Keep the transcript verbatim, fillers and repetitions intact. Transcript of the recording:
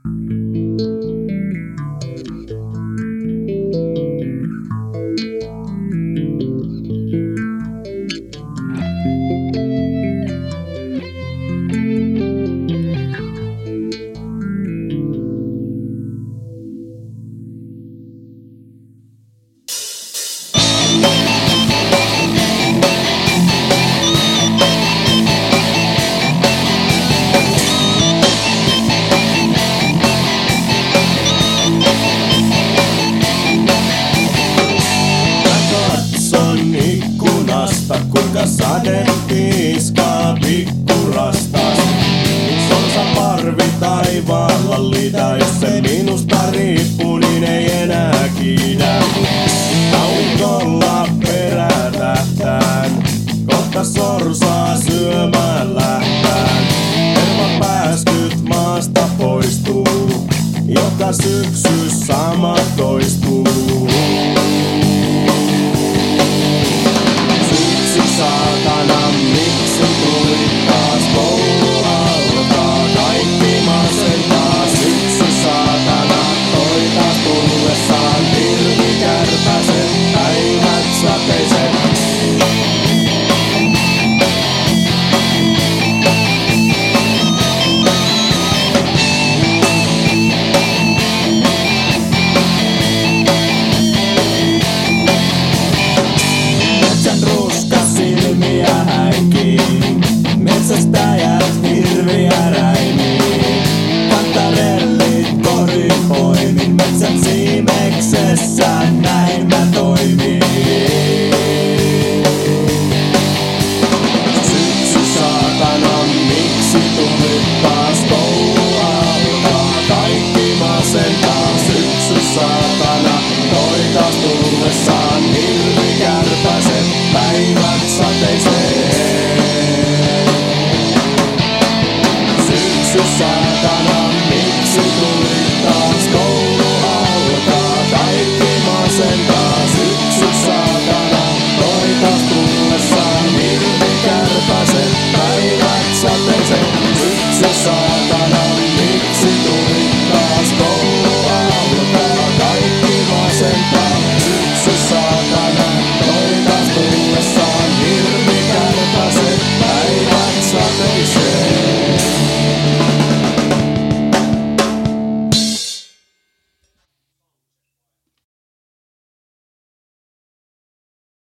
Kuinka sade piiskaa pikkurastas. Sorsa parvi taivaalla litä, jos se minusta riippuu, niin ei enää kiidä. Taulikolla perätähtään, kohta sorsaa syömään lähtään. Tervapääskyt maasta poistuu, joka syksy sama toistuu. Saatana, miksi tulit taas? Koulu alkaa, kaikki masentaa. Syksy saatana, toi taas tullessaan. Hirvikärpäset, päivät sateiset. Metsän ruska silmiä häikii, metsästäjät hirviä räimii. Kantarellit kori poimin, metsän siimeksessä näin mä toimin. Syksy saatana, miksi tulit taas? Koulu alkaa, kaikki masentaa. Syksy saatana, toi taas tullessaan. Hirvikärpäset, päivät sateisee. Syksy saatana, miksi tulit?